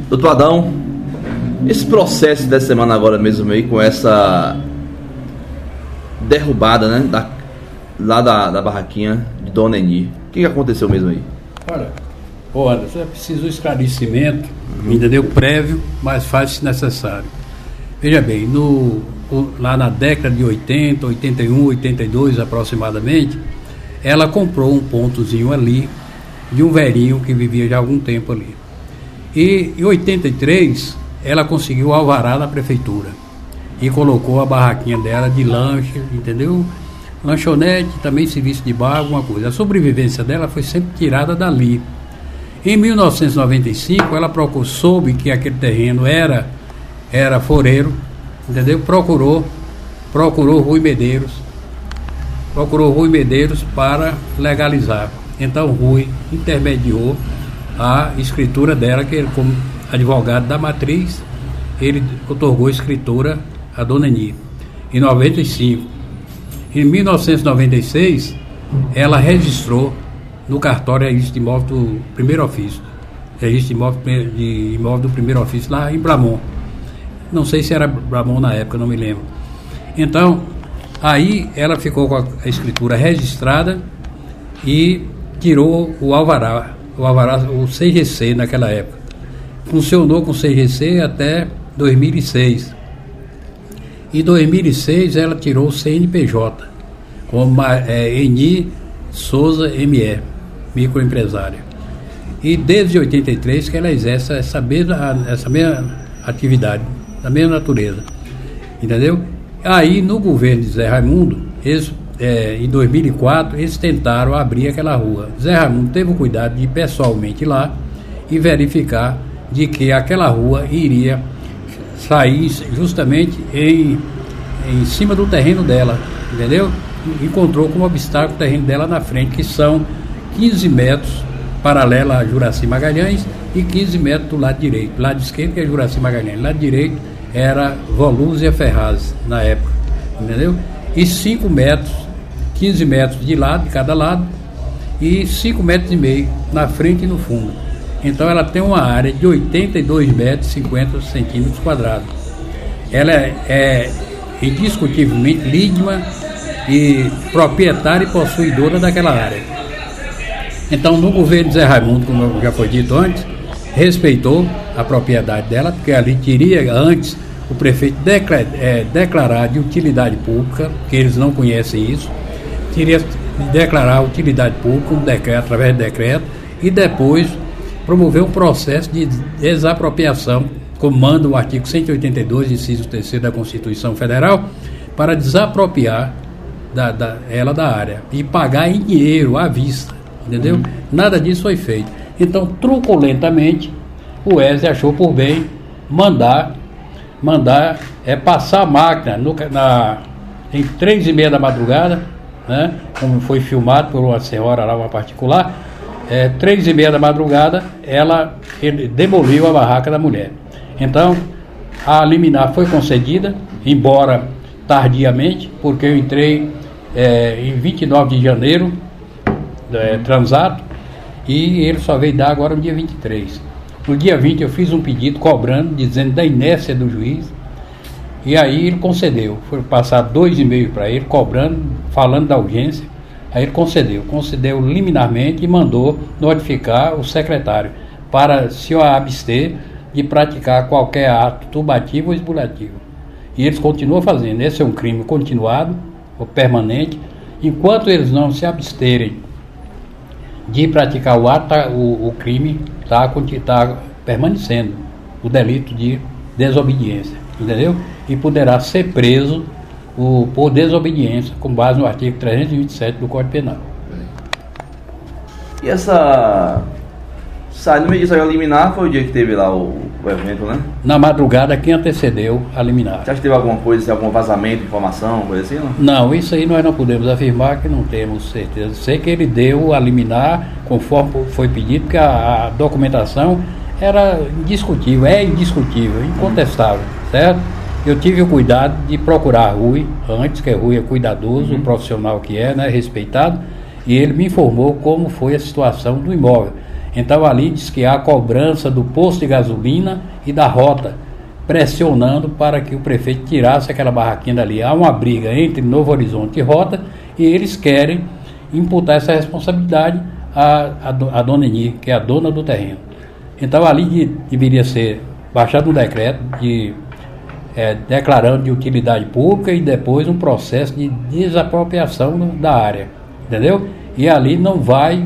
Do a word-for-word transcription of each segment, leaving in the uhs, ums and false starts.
Doutor Adão, esse processo dessa semana agora mesmo aí, com essa derrubada, né, da, lá da, da barraquinha de Dona Eni, o que, que aconteceu mesmo aí? Olha, ô Anderson, é preciso esclarecimento, uhum. entendeu? Prévio, mas faz-se necessário. Veja bem, no, lá na década de oitenta, oitenta e um, oitenta e dois aproximadamente, ela comprou um pontozinho ali de um velhinho que vivia já há algum tempo ali. E em oitenta e três ela conseguiu o alvará da prefeitura e colocou a barraquinha dela de lanche, entendeu? Lanchonete, também serviço de bar, alguma coisa. A sobrevivência dela foi sempre tirada dali. Em mil novecentos e noventa e cinco ela procurou, soube que aquele terreno era, era foreiro, entendeu? Procurou, procurou Rui Medeiros, procurou Rui Medeiros para legalizar. Então Rui intermediou a escritura dela, que ele, como advogado da matriz, ele otorgou escritura a Dona Eni. Em noventa e cinco. Em mil novecentos e noventa e seis, ela registrou no cartório registro de imóvel do primeiro ofício, registro de imóvel, de imóvel do primeiro ofício, lá em Bramont. Não sei se era Bramont na época, não me lembro. Então, aí ela ficou com a escritura registrada e tirou o alvará, o alvará, o C G C naquela época. Funcionou com o C G C até dois mil e seis. Em dois mil e seis ela tirou o C N P J, como é, Eni Souza M E, microempresária. E desde oitenta e três que ela exerce essa mesma, essa mesma atividade, da mesma natureza. Entendeu? Aí no governo de Zé Raimundo, eles, é, em dois mil e quatro, eles tentaram abrir aquela rua. Zé Raimundo teve o cuidado de ir pessoalmente lá e verificar de que aquela rua iria sair justamente em, em cima do terreno dela, entendeu? Encontrou como obstáculo o terreno dela na frente, que são quinze metros paralela a Juraci Magalhães e quinze metros do lado direito. Do lado esquerdo que é Juraci Magalhães, do lado direito era Volúzia Ferraz na época, entendeu? E cinco metros, quinze metros de lado, de cada lado, e cinco metros e meio na frente e no fundo. Então ela tem uma área de oitenta e dois metros e cinquenta centímetros quadrados. Ela é, é indiscutivelmente lígima e proprietária e possuidora daquela área. Então no governo de Zé Raimundo, como já foi dito antes, respeitou a propriedade dela, porque ali teria antes o prefeito declar, é, declarar de utilidade pública, que eles não conhecem isso, teria de declarar a utilidade pública um decreto, através de decreto, e depois promover um processo de desapropriação, como manda o artigo cento e oitenta e dois, inciso terceiro da Constituição Federal, para desapropriar da, da, ela da área e pagar em dinheiro, à vista, entendeu? Uhum. Nada disso foi feito. Então, truculentamente, o Wesley achou por bem mandar, mandar é, passar a máquina no, na, em três e meia da madrugada, né, como foi filmado por uma senhora lá, uma particular. É, três e meia da madrugada, ela ele demoliu a barraca da mulher. Então, a liminar foi concedida, embora tardiamente, porque eu entrei é, em vinte e nove de janeiro, é, transato, e ele só veio dar agora no dia vinte e três. No dia vinte eu fiz um pedido cobrando, dizendo da inércia do juiz, e aí ele concedeu. Foi passar dois e meio para ele, cobrando, falando da urgência. Aí ele concedeu, concedeu liminarmente e mandou notificar o secretário para se abster de praticar qualquer ato turbativo ou esbulhativo. E eles continuam fazendo. Esse é um crime continuado ou permanente. Enquanto eles não se absterem de praticar o ato, o, o crime está tá permanecendo, o delito de desobediência, entendeu? E poderá ser preso O, por desobediência, com base no artigo trezentos e vinte e sete do Código Penal. E essa... Sai, no meio disso aí, a liminar foi o dia que teve lá o, o evento, né? Na madrugada, quem antecedeu a liminar. Você acha que teve alguma coisa, algum vazamento de informação, coisa assim, não? Não, isso aí nós não podemos afirmar, que não temos certeza. Sei que ele deu a liminar conforme foi pedido, porque a, a documentação era indiscutível, é indiscutível, incontestável, certo? Eu tive o cuidado de procurar Rui, antes, que Rui é cuidadoso, uhum. o profissional que é, né, respeitado, e ele me informou como foi a situação do imóvel. Então ali diz que há cobrança do posto de gasolina e da rota, pressionando para que o prefeito tirasse aquela barraquinha dali. Há uma briga entre Novo Horizonte e Rota e eles querem imputar essa responsabilidade à, à, à dona Eni, que é a dona do terreno. Então ali de, deveria ser baixado um decreto de, é, declarando de utilidade pública e depois um processo de desapropriação da área, entendeu? E ali não vai,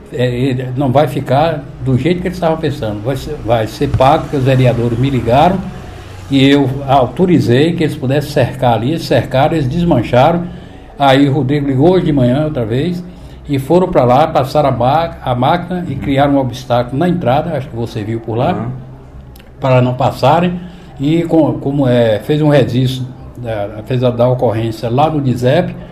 é, não vai ficar do jeito que eles estavam pensando, vai ser, vai ser pago, porque os vereadores me ligaram e eu autorizei que eles pudessem cercar ali, eles cercaram, eles desmancharam. Aí o Rodrigo ligou hoje de manhã outra vez e foram para lá, passaram a, a máquina e criaram um obstáculo na entrada, acho que você viu por lá, uhum. para não passarem, e com, como é, fez um registro, é, fez a da ocorrência lá no D I S E P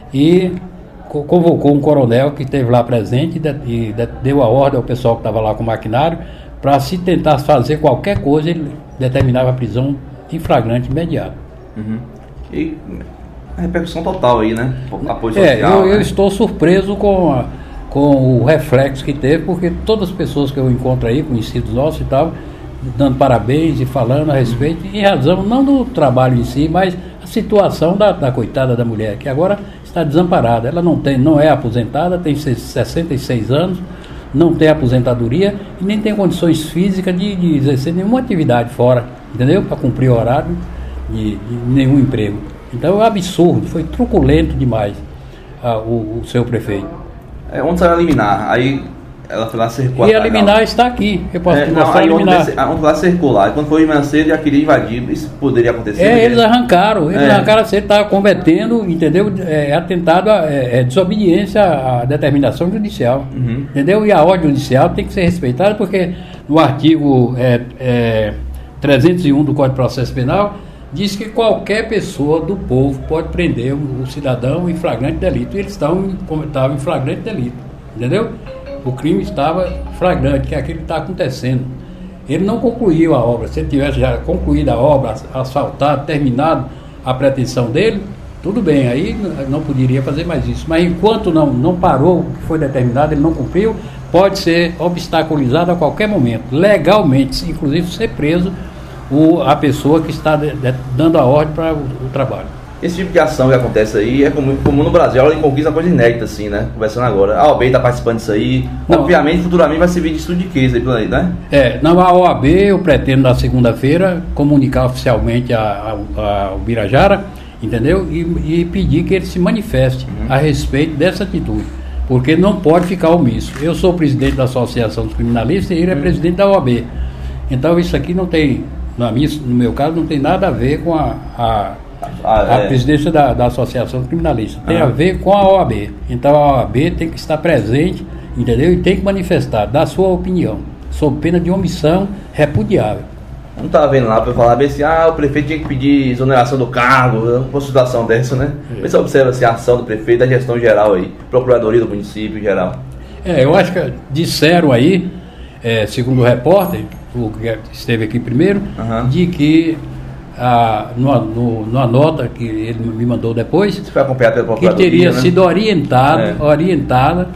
e co- convocou um coronel que esteve lá presente e, de, e de, deu a ordem ao pessoal que estava lá com o maquinário para, se tentar fazer qualquer coisa, ele determinava a prisão em flagrante imediato. Uhum. E a repercussão total aí, né? Apoio é, social. Eu, né? eu estou surpreso com, a, com o reflexo que teve, porque todas as pessoas que eu encontro aí, conhecidos nossos e tal, dando parabéns e falando a respeito, em razão não do trabalho em si, mas a situação da, da coitada da mulher, que agora está desamparada. Ela não, tem, não é aposentada, tem sessenta e seis anos, não tem aposentadoria e nem tem condições físicas de, de exercer nenhuma atividade fora, entendeu? Para cumprir o horário de, de nenhum emprego. Então é um absurdo, foi truculento demais ah, o, o seu prefeito. É, onde saiu a liminar? Aí ela foi lá cercou e a liminar está aqui, eu posso é, te não, mostrar a liminar. Onde, onde lá cercou lá, e quando foi manhã cedo já queria invadir, isso poderia acontecer? É, porque... eles arrancaram, eles é. arrancaram a cedo, estava cometendo, entendeu? É, atentado a é, é, desobediência à determinação judicial, uhum. entendeu? E a ordem judicial tem que ser respeitada, porque no artigo é, é, trezentos e um do Código de Processo Penal diz que qualquer pessoa do povo pode prender o, o cidadão em flagrante delito. E eles estavam, estavam em flagrante delito, entendeu? O crime estava flagrante, que é aquilo que está acontecendo. Ele não concluiu a obra. Se ele tivesse já concluído a obra, asfaltado, terminado a pretensão dele, tudo bem, aí não poderia fazer mais isso. Mas enquanto não, não parou o que foi determinado, ele não cumpriu, pode ser obstaculizado a qualquer momento, legalmente, inclusive ser preso o, a pessoa que está de, de, dando a ordem para o, o trabalho. Esse tipo de ação que acontece aí é comum, comum no Brasil, ela conquista uma coisa inédita assim, né? Conversando agora. A O A B está participando disso aí. Não. Obviamente, futuramente vai servir de estudo de case aí por aí, né? É, na O A B eu pretendo na segunda-feira comunicar oficialmente ao Birajara, entendeu? E, e pedir que ele se manifeste uhum. a respeito dessa atitude. Porque não pode ficar omisso. Eu sou presidente da Associação dos Criminalistas e ele uhum. é presidente da O A B. Então isso aqui não tem, na minha, no meu caso, não tem nada a ver com a... a Ah, a é. presidência da, da Associação Criminalista tem ah. a ver com a O A B. Então a O A B tem que estar presente, entendeu? E tem que manifestar, dar sua opinião, sob pena de omissão repudiável. Não estava vendo lá para falar bem assim, ah, o prefeito tinha que pedir exoneração do cargo, uma situação dessa, né? É. Mas você observa assim, a ação do prefeito, a gestão geral aí, procuradoria do município em geral. É, eu acho que disseram aí, é, segundo o repórter, o que esteve aqui primeiro, uhum. de que Ah, numa, numa nota que ele me mandou depois, foi acompanhado pela procuradoria, que teria né? sido orientada, é. orientada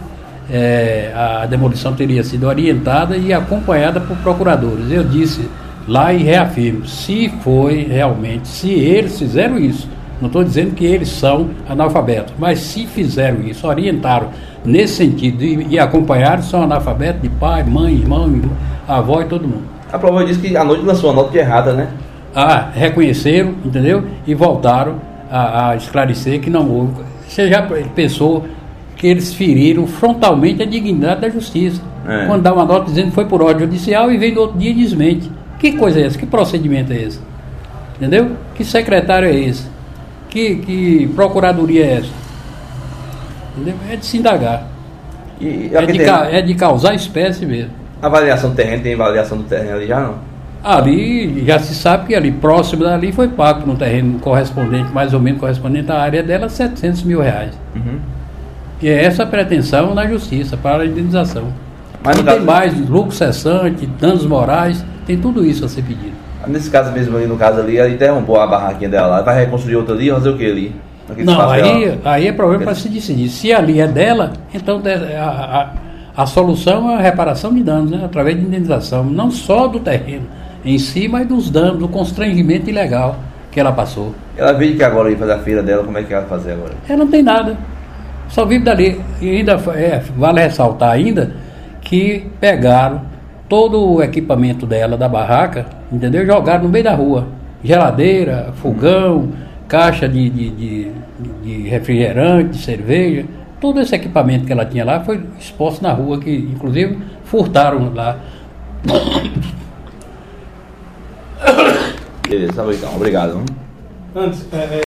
é, a demolição teria sido orientada e acompanhada por procuradores. Eu disse lá e reafirmo, se foi realmente, se eles fizeram isso, não estou dizendo que eles são analfabetos, mas se fizeram isso, orientaram nesse sentido e, e acompanharam, são analfabetos de pai, mãe, irmão, irmão, avó e todo mundo. A prova diz que a noite lançou uma nota de errada, né? Ah, reconheceram, entendeu? E voltaram a, a esclarecer que não houve. Você já pensou que eles feriram frontalmente a dignidade da justiça. É. Quando dá uma nota dizendo que foi por ordem judicial e vem no outro dia e desmente. Que coisa é essa? Que procedimento é esse? Entendeu? Que secretário é esse? Que, que procuradoria é essa? Entendeu? É de se indagar. E, é, de, é de causar espécie mesmo. A avaliação do terreno, tem avaliação do terreno ali já não? Ali, já se sabe que ali, próximo dali, foi pago no terreno correspondente, mais ou menos correspondente à área dela, setecentos mil reais. Uhum. E é essa a pretensão na justiça, para a indenização. Mas e tem caso... mais, lucro cessante, danos morais, tem tudo isso a ser pedido. Nesse caso mesmo ali, no caso ali, ela derrubou a barraquinha dela lá, vai reconstruir outra ali, fazer o que ali? Não, aí, aí é problema para se decidir. Se ali é dela, então a, a, a solução é a reparação de danos, né? Através de indenização, não só do terreno em si, mas dos danos, do constrangimento ilegal que ela passou. Ela veio que agora ir fazer a feira dela, como é que ela vai fazer agora? Ela não tem nada, só vive dali. E ainda é, vale ressaltar ainda que pegaram todo o equipamento dela, da barraca, entendeu? Jogaram no meio da rua. Geladeira, fogão, caixa de, de, de, de refrigerante, de cerveja. Todo esse equipamento que ela tinha lá foi exposto na rua, que inclusive furtaram lá. Beleza, tá bom então. Obrigado. Antes, é, é...